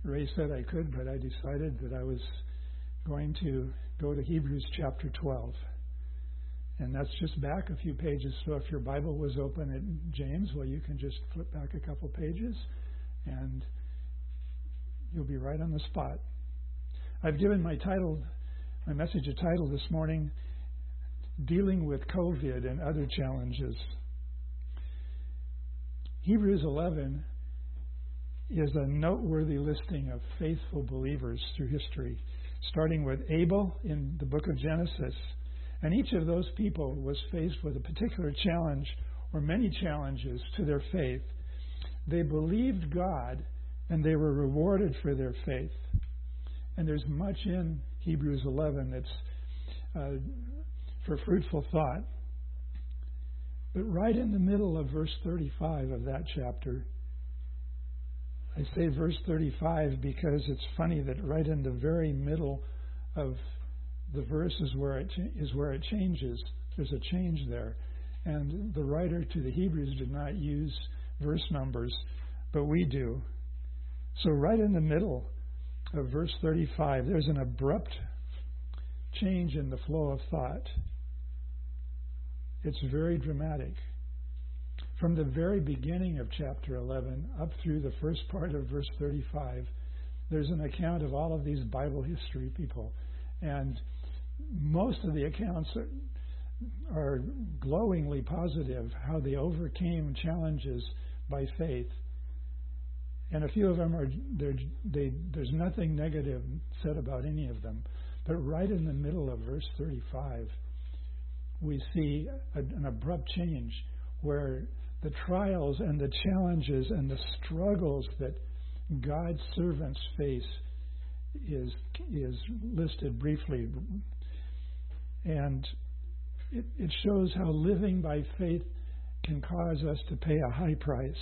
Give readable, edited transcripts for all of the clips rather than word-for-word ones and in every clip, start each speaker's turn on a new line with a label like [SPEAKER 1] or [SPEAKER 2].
[SPEAKER 1] Ray said I could, but I decided that I was going to go to Hebrews chapter 12. And that's just back a few pages. So if your Bible was open at James, well, you can just flip back a couple pages and you'll be right on the spot. I've given my message a title this morning, Dealing with COVID and Other Challenges. Hebrews 11 is a noteworthy listing of faithful believers through history, starting with Abel in the book of Genesis. And each of those people was faced with a particular challenge or many challenges to their faith. They believed God and they were rewarded for their faith. And there's much in Hebrews 11 that's for fruitful thought. But right in the middle of verse 35 of that chapter, I say verse 35 because it's funny that right in the very middle of the verse is where it changes. There's a change there. And the writer to the Hebrews did not use verse numbers, but we do. So right in the middle of verse 35, there's an abrupt change in the flow of thought. It's very dramatic. From the very beginning of chapter 11 up through the first part of verse 35, there's an account of all of these Bible history people. And most of the accounts are glowingly positive, how they overcame challenges by faith. And a few of them there's nothing negative said about any of them. But right in the middle of verse 35, we see an abrupt change where the trials and the challenges and the struggles that God's servants face is listed briefly. And it shows how living by faith can cause us to pay a high price,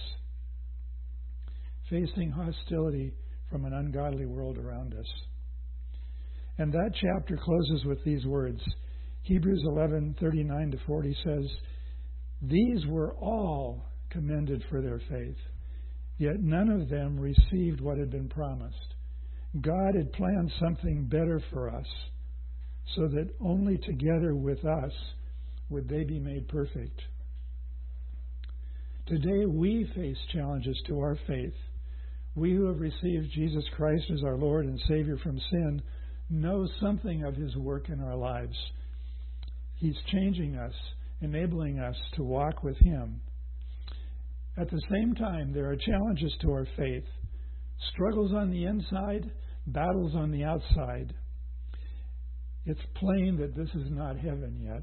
[SPEAKER 1] facing hostility from an ungodly world around us. And that chapter closes with these words. Hebrews 11:39-40 says, "These were all commended for their faith, yet none of them received what had been promised. God had planned something better for us, so that only together with us would they be made perfect." Today we face challenges to our faith. We who have received Jesus Christ as our Lord and Savior from sin know something of His work in our lives. He's changing us, enabling us to walk with Him. At the same time, there are challenges to our faith, struggles on the inside, battles on the outside. It's plain that this is not heaven yet.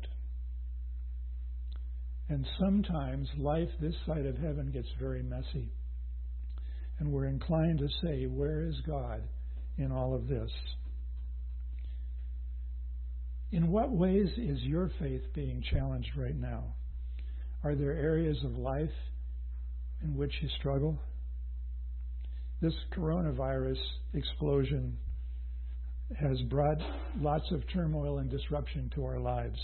[SPEAKER 1] And sometimes life this side of heaven gets very messy. And we're inclined to say, where is God in all of this? In what ways is your faith being challenged right now? Are there areas of life in which you struggle? This coronavirus explosion has brought lots of turmoil and disruption to our lives.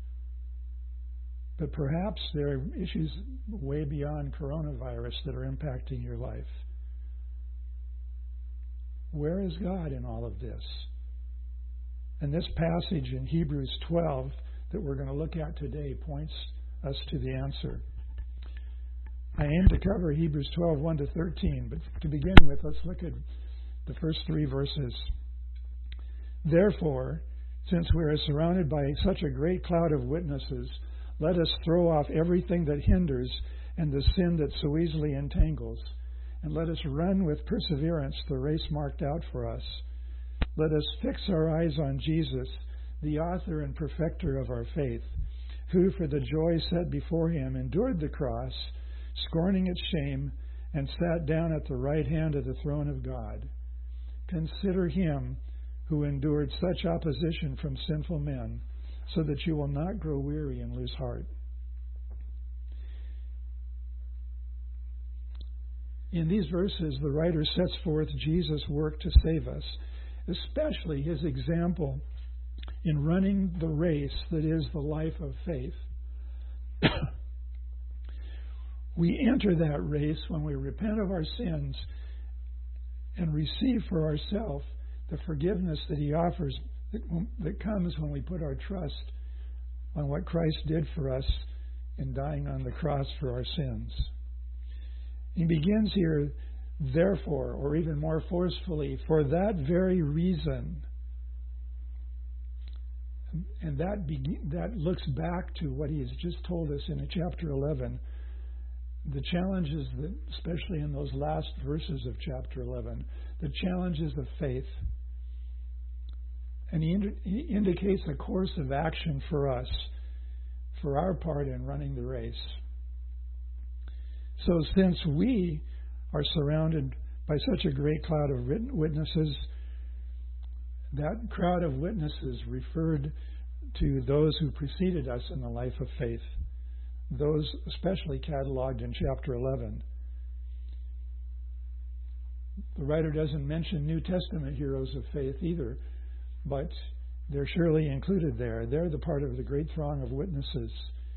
[SPEAKER 1] But perhaps there are issues way beyond coronavirus that are impacting your life. Where is God in all of this? And this passage in Hebrews 12 that we're going to look at today points us to the answer. I aim to cover Hebrews 12, 1-13, but to begin with, let's look at the first 3 verses. "Therefore, since we are surrounded by such a great cloud of witnesses, let us throw off everything that hinders and the sin that so easily entangles, and let us run with perseverance the race marked out for us. Let us fix our eyes on Jesus, the author and perfecter of our faith, who for the joy set before Him endured the cross, scorning its shame, and sat down at the right hand of the throne of God. Consider Him who endured such opposition from sinful men, so that you will not grow weary and lose heart." In these verses, the writer sets forth Jesus' work to save us, especially His example in running the race that is the life of faith. We enter that race when we repent of our sins and receive for ourselves the forgiveness that He offers, that comes when we put our trust on what Christ did for us in dying on the cross for our sins. He begins here, therefore, or even more forcefully, for that very reason. And that looks back to what He has just told us in chapter 11. The challenges that, especially in those last verses of chapter 11, the challenges of faith. And He indicates a course of action for us, for our part in running the race. So since we are surrounded by such a great cloud of witnesses, that crowd of witnesses referred to those who preceded us in the life of faith, those especially cataloged in chapter 11. The writer doesn't mention New Testament heroes of faith either, but they're surely included there. They're the part of the great throng of witnesses.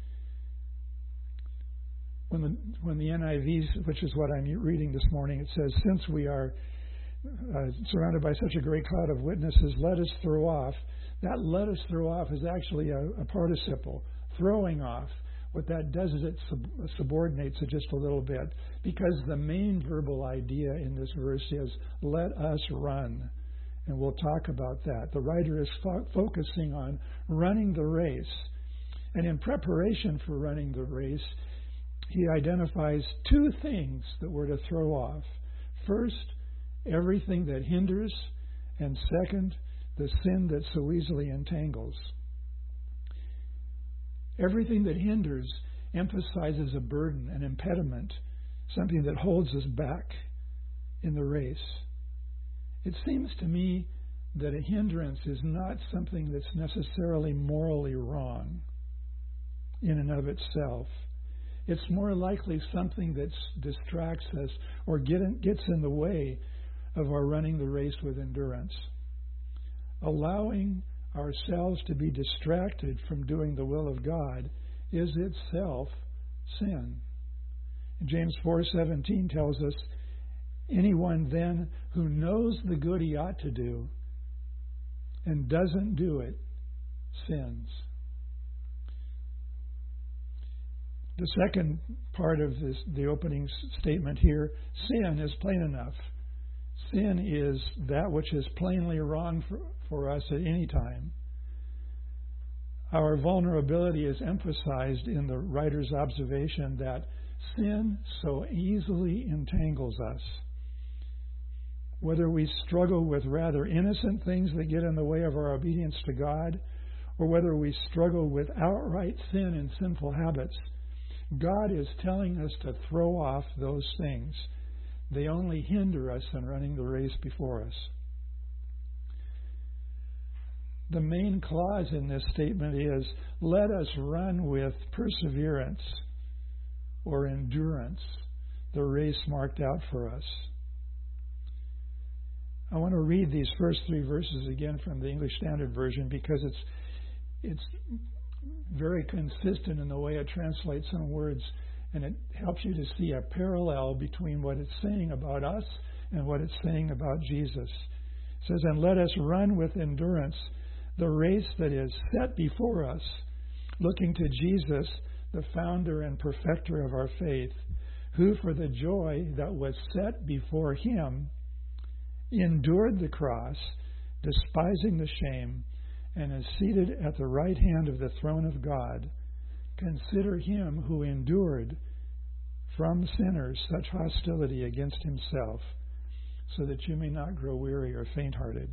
[SPEAKER 1] When the NIV, which is what I'm reading this morning, it says, since we are surrounded by such a great cloud of witnesses, let us throw off. That let us throw off is actually a participle, throwing off. What that does is it subordinates it just a little bit, because the main verbal idea in this verse is let us run. And we'll talk about that. The writer is focusing on running the race. And in preparation for running the race, he identifies two things that we're to throw off. First, everything that hinders, and second, the sin that so easily entangles. Everything that hinders emphasizes a burden, an impediment, something that holds us back in the race. It seems to me that a hindrance is not something that's necessarily morally wrong in and of itself. It's more likely something that distracts us or gets in the way of our running the race with endurance. Allowing ourselves to be distracted from doing the will of God is itself sin. James 4:17 tells us, anyone then who knows the good he ought to do and doesn't do it sins. The second part of the opening statement here, sin is plain enough. Sin is that which is plainly wrong for us at any time. Our vulnerability is emphasized in the writer's observation that sin so easily entangles us. Whether we struggle with rather innocent things that get in the way of our obedience to God, or whether we struggle with outright sin and sinful habits, God is telling us to throw off those things. They only hinder us in running the race before us. The main clause in this statement is, let us run with perseverance or endurance the race marked out for us. I want to read these first three verses again from the English Standard Version because it's very consistent in the way it translates some words, and it helps you to see a parallel between what it's saying about us and what it's saying about Jesus. It says, and let us run with endurance the race that is set before us, looking to Jesus, the founder and perfecter of our faith, who for the joy that was set before him endured the cross, despising the shame, and is seated at the right hand of the throne of God. Consider him who endured from sinners such hostility against himself, so that you may not grow weary or faint-hearted.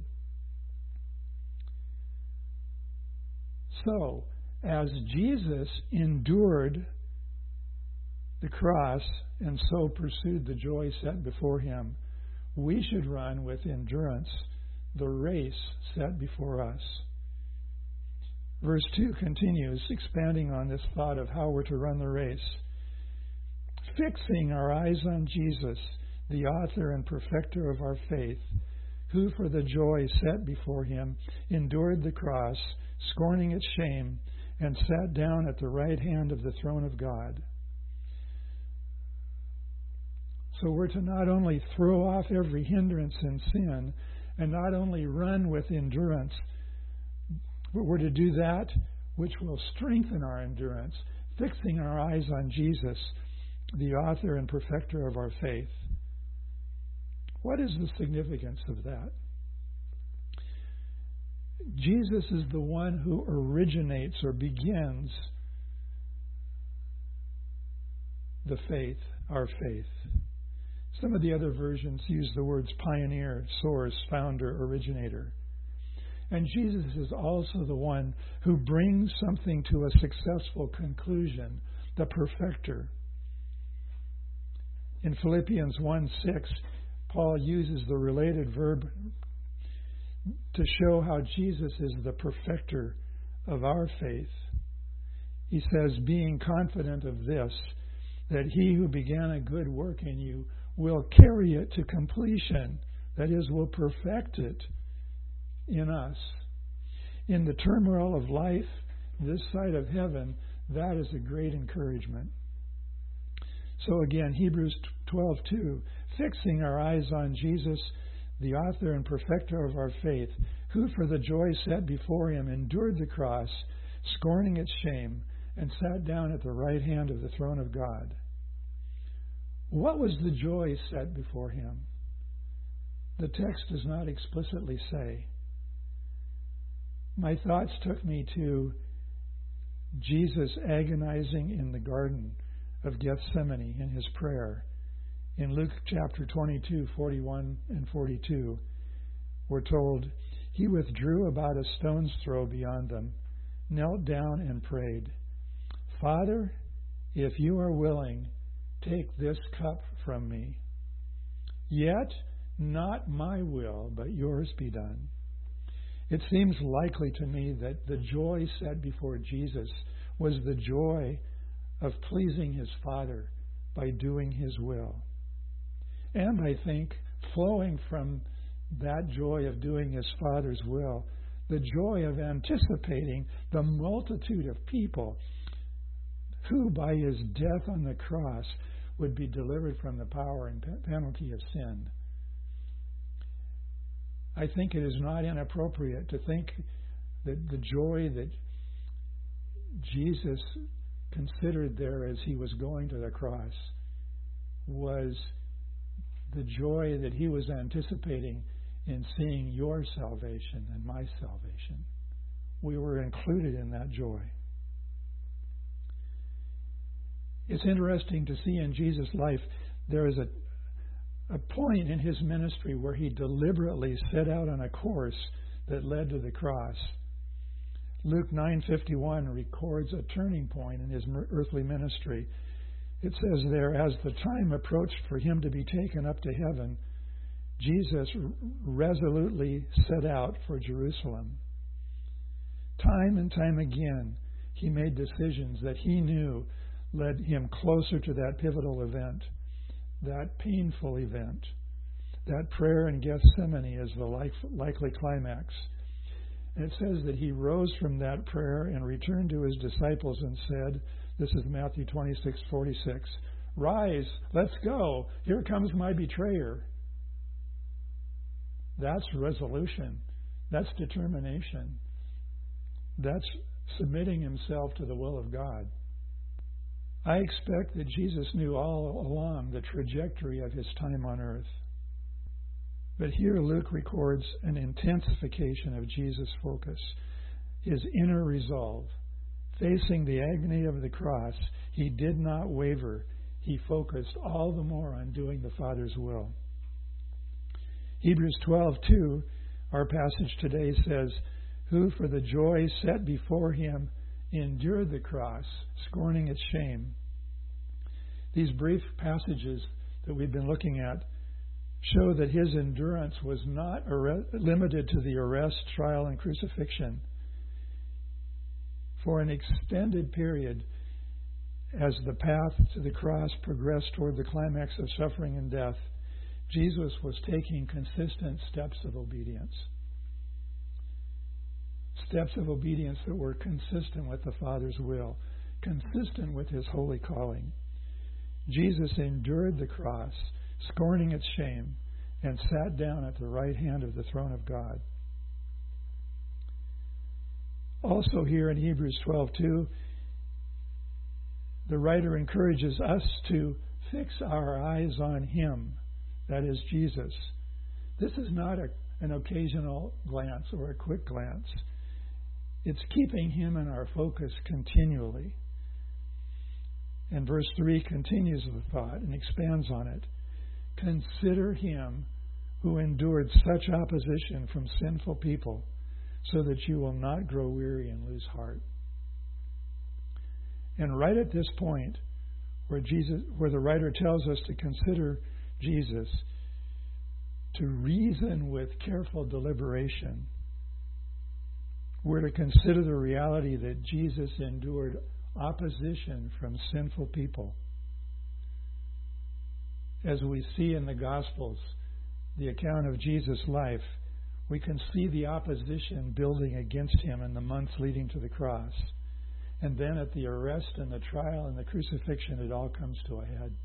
[SPEAKER 1] So, as Jesus endured the cross and so pursued the joy set before him, we should run with endurance the race set before us. Verse 2 continues, expanding on this thought of how we're to run the race. Fixing our eyes on Jesus, the author and perfecter of our faith, who for the joy set before him endured the cross, scorning its shame, and sat down at the right hand of the throne of God. So we're to not only throw off every hindrance and sin, and not only run with endurance, but we're to do that which will strengthen our endurance, fixing our eyes on Jesus, the author and perfecter of our faith. What is the significance of that? Jesus is the one who originates or begins the faith, our faith. Some of the other versions use the words pioneer, source, founder, originator. And Jesus is also the one who brings something to a successful conclusion, the perfecter. In Philippians 1:6, Paul uses the related verb to show how Jesus is the perfecter of our faith. He says, being confident of this, that he who began a good work in you will carry it to completion, that is, will perfect it in us. In the turmoil of life, this side of heaven, that is a great encouragement. So again, Hebrews 12:2, fixing our eyes on Jesus, the author and perfecter of our faith, who for the joy set before him endured the cross, scorning its shame, and sat down at the right hand of the throne of God. What was the joy set before him? The text does not explicitly say. My thoughts took me to Jesus agonizing in the Garden of Gethsemane in his prayer. In Luke chapter 22, 41 and 42, we're told, he withdrew about a stone's throw beyond them, knelt down and prayed, Father, if you are willing, take this cup from me. Yet not my will, but yours be done. It seems likely to me that the joy set before Jesus was the joy of pleasing his Father by doing his will. And I think flowing from that joy of doing his Father's will, the joy of anticipating the multitude of people who by his death on the cross would be delivered from the power and penalty of sin. I think it is not inappropriate to think that the joy that Jesus considered there as he was going to the cross was the joy that he was anticipating in seeing your salvation and my salvation. We were included in that joy. It's interesting to see in Jesus' life there is a point in his ministry where he deliberately set out on a course that led to the cross. Luke 9:51 records a turning point in his earthly ministry. It says there, as the time approached for him to be taken up to heaven, Jesus resolutely set out for Jerusalem. Time and time again, he made decisions that he knew led him closer to that pivotal event, that painful event, that prayer in Gethsemane as the likely climax. And it says that he rose from that prayer and returned to his disciples and said, this is Matthew 26:46, rise, let's go. Here comes my betrayer. That's resolution. That's determination. That's submitting himself to the will of God. I expect that Jesus knew all along the trajectory of his time on earth. But here Luke records an intensification of Jesus' focus, his inner resolve. Facing the agony of the cross, he did not waver. He focused all the more on doing the Father's will. Hebrews 12:2, our passage today says, who for the joy set before him endured the cross, scorning its shame. These brief passages that we've been looking at show that his endurance was not limited to the arrest, trial, and crucifixion. For an extended period, as the path to the cross progressed toward the climax of suffering and death, Jesus was taking consistent steps of obedience. Steps of obedience that were consistent with the Father's will, consistent with his holy calling. Jesus endured the cross, scorning its shame, and sat down at the right hand of the throne of God. Also here in Hebrews 12:2, the writer encourages us to fix our eyes on Him, that is Jesus. This is not an occasional glance or a quick glance. It's keeping Him in our focus continually. And verse 3 continues the thought and expands on it. Consider Him who endured such opposition from sinful people, so that you will not grow weary and lose heart. And right at this point, where the writer tells us to consider Jesus, to reason with careful deliberation, we're to consider the reality that Jesus endured opposition from sinful people. As we see in the Gospels, the account of Jesus' life, we can see the opposition building against Him in the months leading to the cross. And then at the arrest and the trial and the crucifixion, it all comes to a head.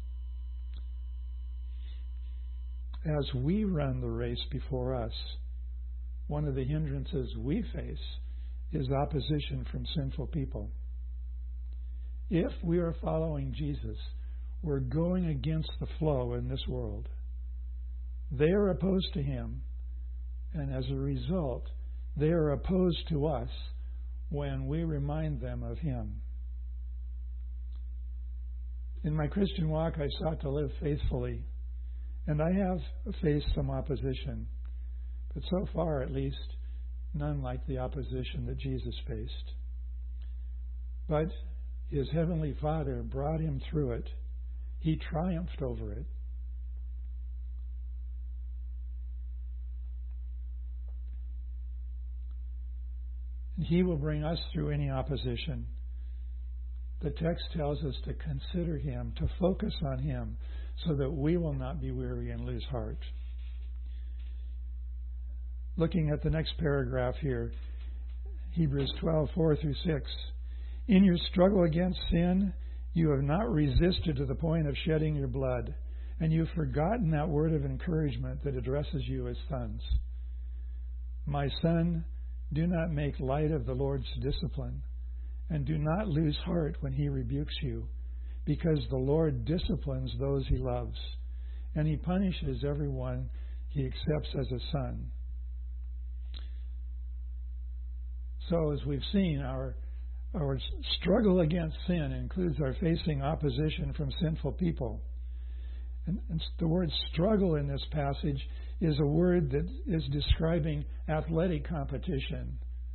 [SPEAKER 1] As we run the race before us, one of the hindrances we face is opposition from sinful people. If we are following Jesus, we're going against the flow in this world. They are opposed to Him, and as a result, they are opposed to us when we remind them of Him. In my Christian walk, I sought to live faithfully, and I have faced some opposition, but so far, at least, none like the opposition that Jesus faced. But His Heavenly Father brought Him through it. He triumphed over it. And He will bring us through any opposition. The text tells us to consider Him, to focus on Him, so that we will not be weary and lose heart. Looking at the next paragraph here, Hebrews 12:4-6. In your struggle against sin, you have not resisted to the point of shedding your blood, and you've forgotten that word of encouragement that addresses you as sons. My son, do not make light of the Lord's discipline, and do not lose heart when He rebukes you, because the Lord disciplines those He loves, and He punishes everyone He accepts as a son. So, as we've seen, our struggle against sin includes our facing opposition from sinful people. And the word struggle in this passage is a word that is describing athletic competition.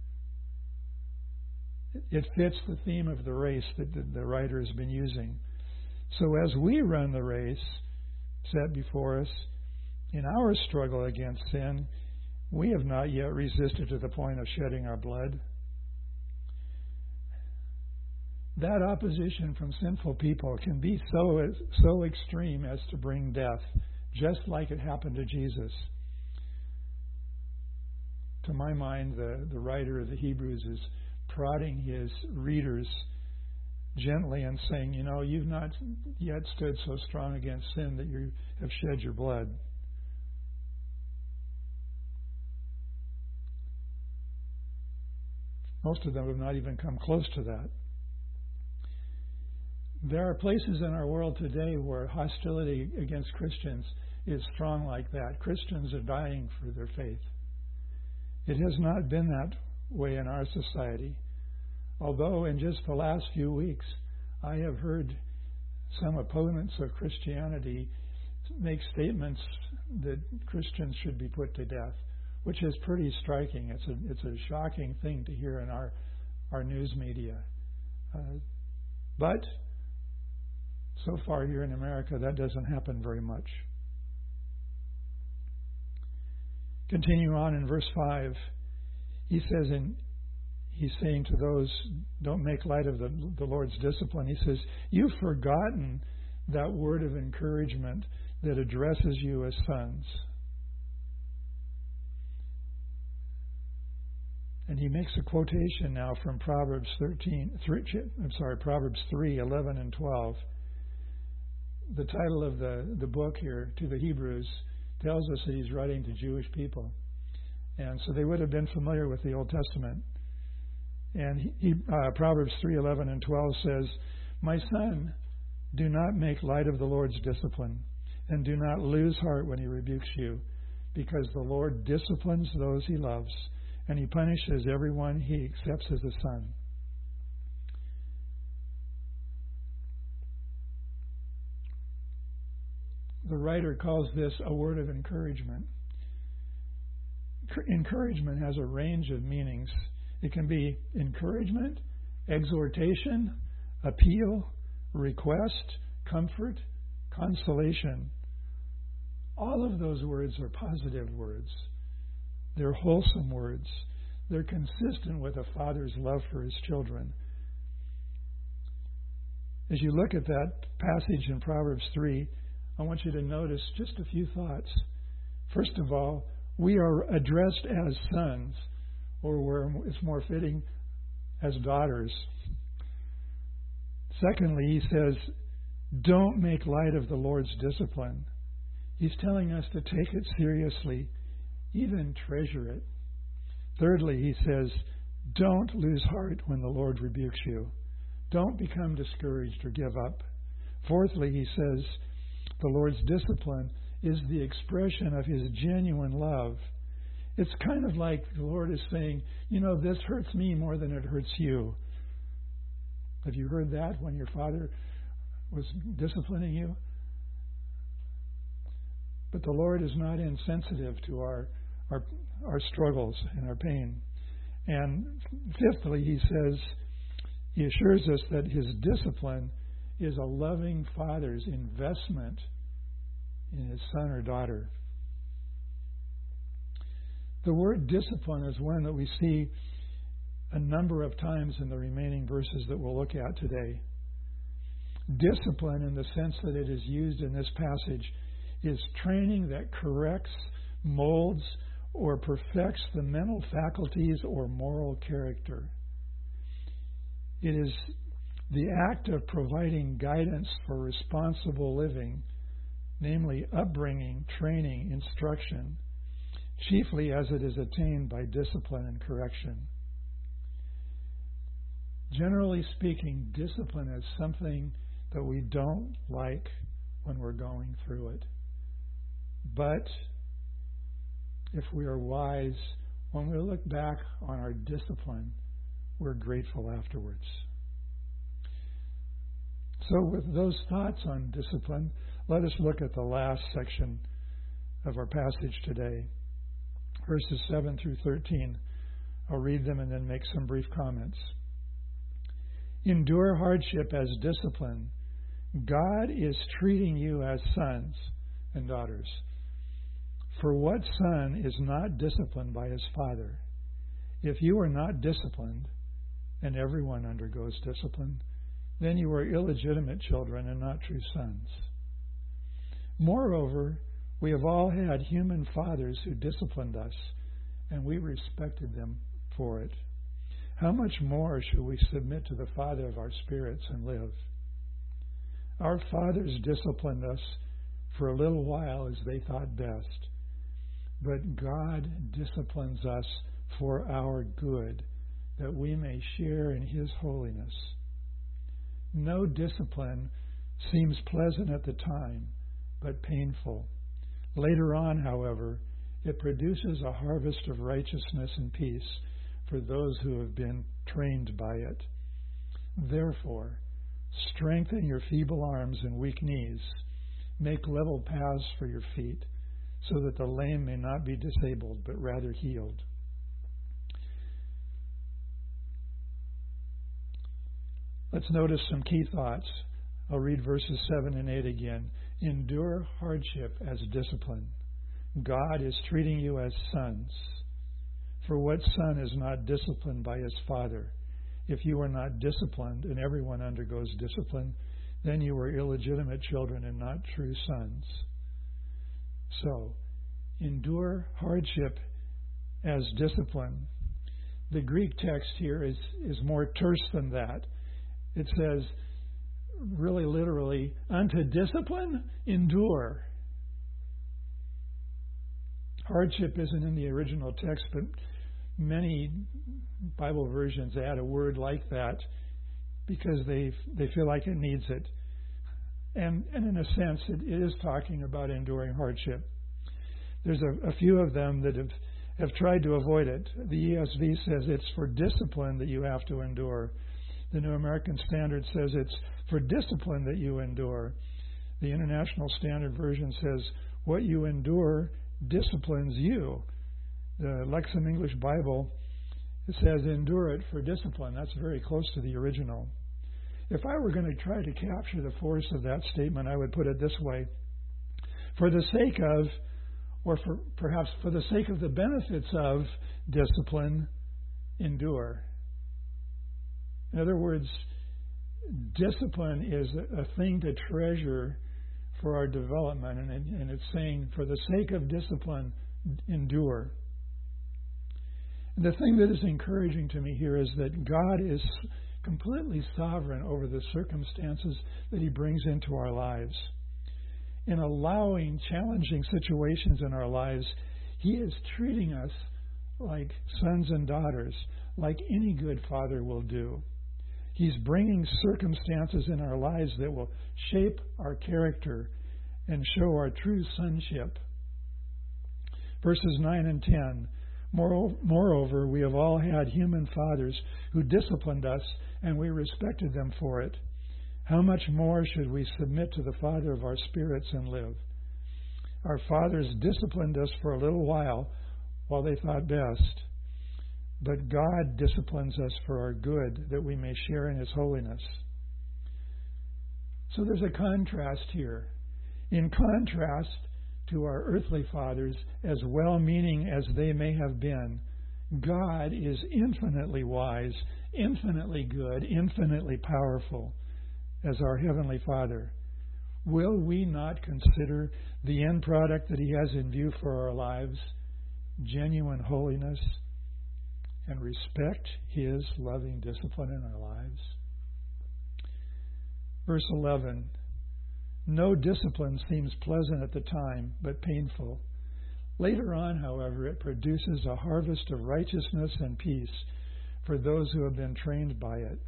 [SPEAKER 1] It fits the theme of the race that the writer has been using. So as we run the race set before us, in our struggle against sin, we have not yet resisted to the point of shedding our blood. That opposition from sinful people can be so extreme as to bring death, just like it happened to Jesus. To my mind, the writer of the Hebrews is prodding his readers gently and saying, you've not yet stood so strong against sin that you have shed your blood. Most of them have not even come close to that. There are places in our world today where hostility against Christians is strong like that. Christians are dying for their faith. It has not been that way in our society. Although in just the last few weeks, I have heard some opponents of Christianity make statements that Christians should be put to death, which is pretty striking. It's a shocking thing to hear in our news media. But so far here in America, that doesn't happen very much. Continue on in verse 5. He says, he's saying to those, don't make light of the Lord's discipline. He says, you've forgotten that word of encouragement that addresses you as sons. And he makes a quotation now from Proverbs 3, 11 and 12. the title of the book here, to the Hebrews, tells us that he's writing to Jewish people. And so they would have been familiar with the Old Testament. And Proverbs 3:11 and 12 says, "My son, do not make light of the Lord's discipline, and do not lose heart when he rebukes you, because the Lord disciplines those he loves, and he punishes everyone he accepts as a son." The writer calls this a word of encouragement. Encouragement has a range of meanings. It can be encouragement, exhortation, appeal, request, comfort, consolation. All of those words are positive words. They're wholesome words. They're consistent with a father's love for his children. As you look at that passage in Proverbs 3, I want you to notice just a few thoughts. First of all, we are addressed as sons, or where it's more fitting, as daughters. Secondly, he says, don't make light of the Lord's discipline. He's telling us to take it seriously, even treasure it. Thirdly, he says, don't lose heart when the Lord rebukes you. Don't become discouraged or give up. Fourthly, he says, the Lord's discipline is the expression of his genuine love. It's kind of like the Lord is saying, this hurts me more than it hurts you. Have you heard that when your father was disciplining you? But the Lord is not insensitive to our struggles and our pain. And fifthly, he assures us that his discipline is a loving father's investment in his son or daughter. The word discipline is one that we see a number of times in the remaining verses that we'll look at today. Discipline, in the sense that it is used in this passage, is training that corrects, molds, or perfects the mental faculties or moral character. It is the act of providing guidance for responsible living, namely upbringing, training, instruction, chiefly as it is attained by discipline and correction. Generally speaking, discipline is something that we don't like when we're going through it. But if we are wise, when we look back on our discipline, we're grateful afterwards. So with those thoughts on discipline, let us look at the last section of our passage today, verses 7 through 13. I'll read them and then make some brief comments. Endure hardship as discipline. God is treating you as sons and daughters. For what son is not disciplined by his father? If you are not disciplined, and everyone undergoes discipline, then you are illegitimate children and not true sons. Moreover, we have all had human fathers who disciplined us, and we respected them for it. How much more should we submit to the Father of our spirits and live? Our fathers disciplined us for a little while as they thought best, but God disciplines us for our good, that we may share in his holiness. No discipline seems pleasant at the time, but painful. Later on, however, it produces a harvest of righteousness and peace for those who have been trained by it. Therefore, strengthen your feeble arms and weak knees. Make level paths for your feet, so that the lame may not be disabled, but rather healed. Let's notice some key thoughts. I'll read verses 7 and 8 again. Endure hardship as discipline. God is treating you as sons. For what son is not disciplined by his father? If you are not disciplined, and everyone undergoes discipline, then you are illegitimate children and not true sons. So, endure hardship as discipline. The Greek text here is more terse than that. It says, really literally, unto discipline, endure. Hardship isn't in the original text, but many Bible versions add a word like that because they feel like it needs it. And in a sense, it is talking about enduring hardship. There's a few of them that have tried to avoid it. The ESV says it's for discipline that you have to endure. The New American Standard says it's for discipline that you endure. The International Standard Version says what you endure disciplines you. The Lexham English Bible, it says endure it for discipline. That's very close to the original. If I were going to try to capture the force of that statement, I would put it this way. For the sake of, or perhaps for the sake of the benefits of discipline, endure. In other words, discipline is a thing to treasure for our development, and it's saying, for the sake of discipline, endure. And the thing that is encouraging to me here is that God is completely sovereign over the circumstances that He brings into our lives. In allowing challenging situations in our lives, He is treating us like sons and daughters, like any good father will do. He's bringing circumstances in our lives that will shape our character and show our true sonship. Verses 9 and 10. Moreover, we have all had human fathers who disciplined us, and we respected them for it. How much more should we submit to the Father of our spirits and live? Our fathers disciplined us for a little while they thought best. But God disciplines us for our good, that we may share in His holiness. So there's a contrast here. In contrast to our earthly fathers, as well-meaning as they may have been, God is infinitely wise, infinitely good, infinitely powerful as our Heavenly Father. Will we not consider the end product that He has in view for our lives, genuine holiness, and respect His loving discipline in our lives? Verse 11, no discipline seems pleasant at the time, but painful. Later on, however, it produces a harvest of righteousness and peace for those who have been trained by it.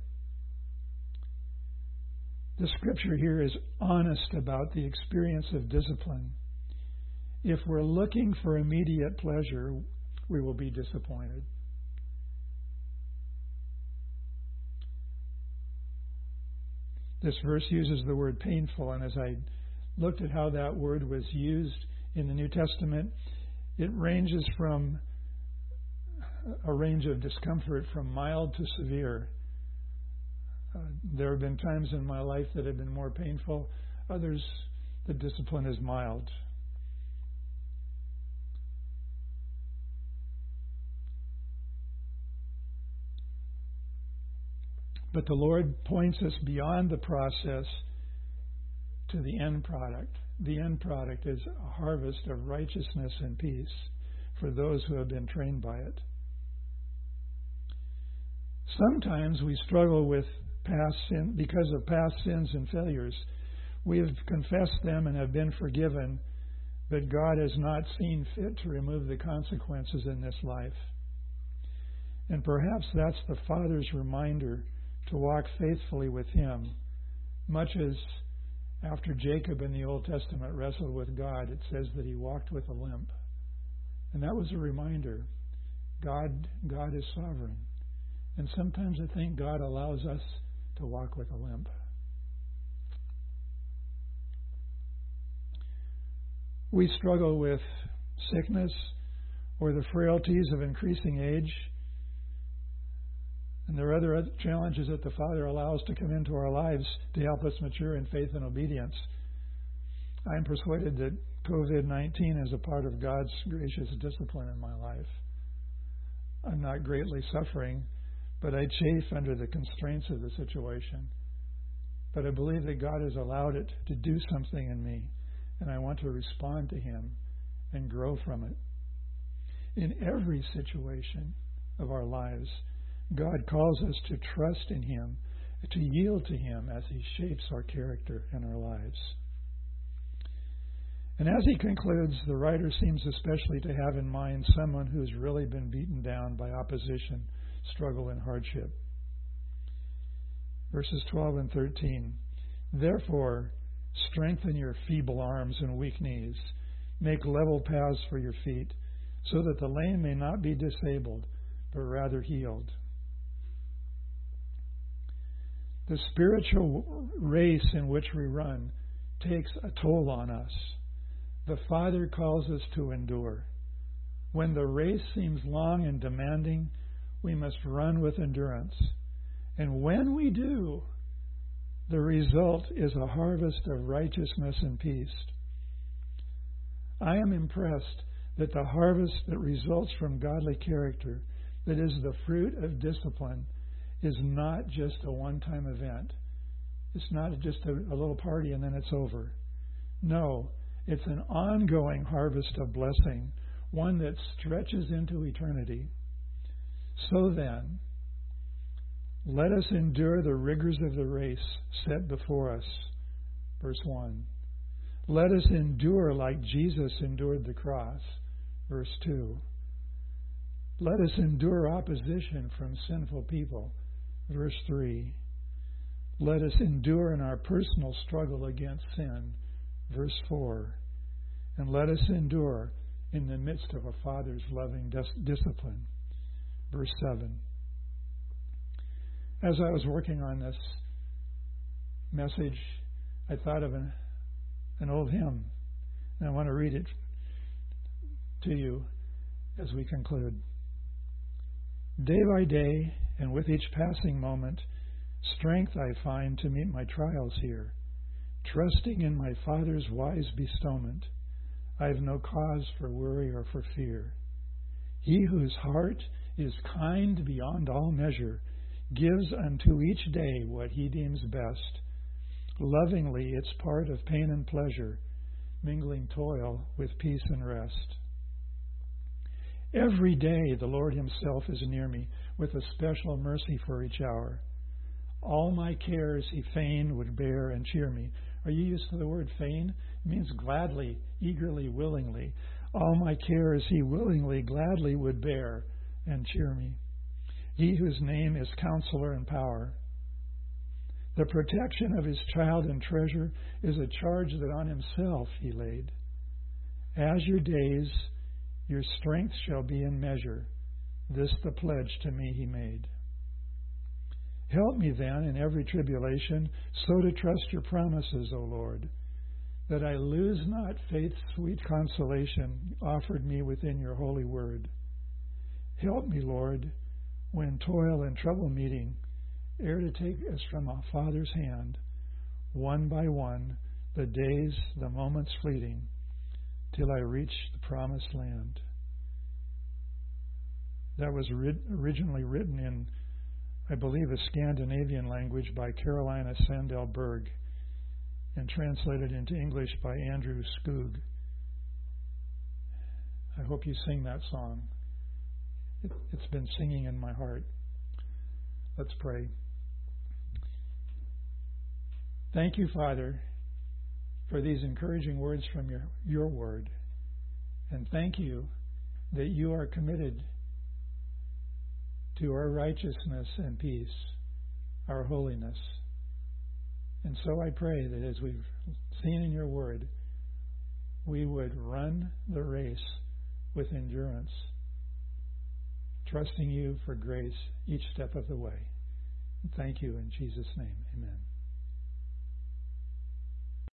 [SPEAKER 1] The scripture here is honest about the experience of discipline. If we're looking for immediate pleasure, we will be disappointed. This verse uses the word painful, and as I looked at how that word was used in the New Testament, it ranges from a range of discomfort from mild to severe. There have been times in my life that have been more painful. Others, the discipline is mild. But the Lord points us beyond the process to the end product. The end product is a harvest of righteousness and peace for those who have been trained by it. Sometimes we struggle with past sin because of past sins and failures. We have confessed them and have been forgiven, but God has not seen fit to remove the consequences in this life. And perhaps that's the Father's reminder to walk faithfully with Him, much as after Jacob in the Old Testament wrestled with God, it says that he walked with a limp. And that was a reminder. God is sovereign. And sometimes I think God allows us to walk with a limp. We struggle with sickness or the frailties of increasing age. And there are other challenges that the Father allows to come into our lives to help us mature in faith and obedience. I am persuaded that COVID-19 is a part of God's gracious discipline in my life. I'm not greatly suffering, but I chafe under the constraints of the situation. But I believe that God has allowed it to do something in me, and I want to respond to Him and grow from it. In every situation of our lives, God calls us to trust in Him to yield to Him as He shapes our character and our lives. And as he concludes, the writer seems especially to have in mind someone who's really been beaten down by opposition, struggle, and hardship. Verses 12 and 13. Therefore, strengthen your feeble arms and weak knees. Make level paths for your feet, so that the lame may not be disabled, but rather healed. The spiritual race in which we run takes a toll on us. The Father calls us to endure. When the race seems long and demanding, we must run with endurance. And when we do, the result is a harvest of righteousness and peace. I am impressed that the harvest that results from godly character, that is the fruit of discipline, is not just a one-time event. It's not just a little party and then it's over. No, it's an ongoing harvest of blessing, one that stretches into eternity. So then, let us endure the rigors of the race set before us. Verse 1. Let us endure like Jesus endured the cross. Verse 2. Let us endure opposition from sinful people. Verse 3. Let us endure in our personal struggle against sin. Verse 4. And let us endure in the midst of a Father's loving discipline. Verse 7. As I was working on this message, I thought of an old hymn, and I want to read it to you as we conclude. Day by day, and with each passing moment, strength I find to meet my trials here. Trusting in my Father's wise bestowment, I have no cause for worry or for fear. He whose heart is kind beyond all measure gives unto each day what he deems best. Lovingly, it's part of pain and pleasure, mingling toil with peace and rest. Every day the Lord Himself is near me with a special mercy for each hour. All my cares He fain would bear and cheer me. Are you used to the word fain? It means gladly, eagerly, willingly. All my cares He willingly, gladly would bear and cheer me. He whose name is Counselor and Power. The protection of His child and treasure is a charge that on Himself He laid. As your days, your strength shall be in measure. This the pledge to me He made. Help me then in every tribulation, so to trust your promises, O Lord, that I lose not faith's sweet consolation offered me within your holy word. Help me, Lord, when toil and trouble meeting, ere to take us from a Father's hand, one by one, the days, the moments fleeting, till I reach the promised land. That was originally written in, I believe, a Scandinavian language by Carolina Sandell Berg and translated into English by Andrew Skoog. I hope you sing that song. It's been singing in my heart. Let's pray. Thank you, Father, for these encouraging words from your word. And thank you that you are committed to our righteousness and peace, our holiness. And so I pray that as we've seen in your word, we would run the race with endurance, trusting you for grace each step of the way. Thank you in Jesus' name. Amen.